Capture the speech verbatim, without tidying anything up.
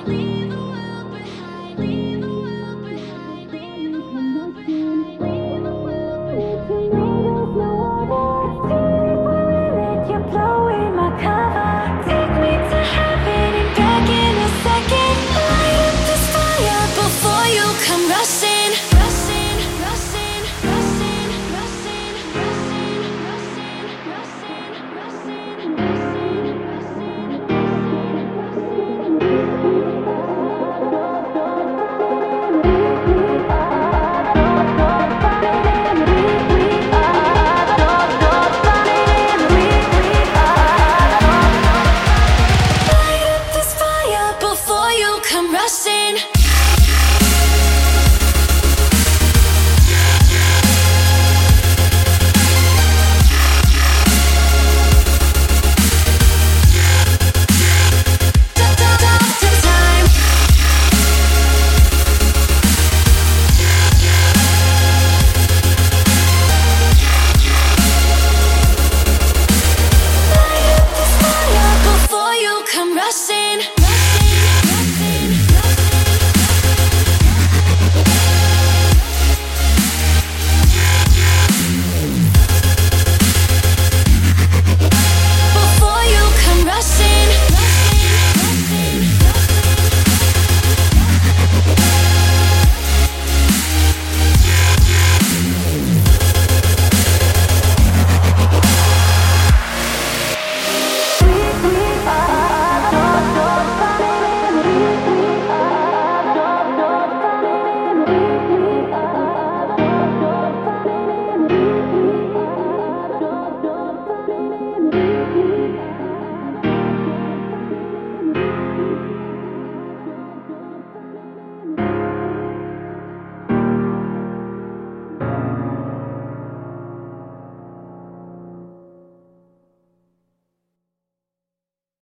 Leave the world behind. Leave the world behind. Leave the world behind. Leave the world behind. You're blowing my cover. Take me to heaven and back in a second. Light up this fire before you come rushing. Rushing, rushing, rushing, rushing, rushing, rushing, rushing, rushing, Light up this fire before you come rushing.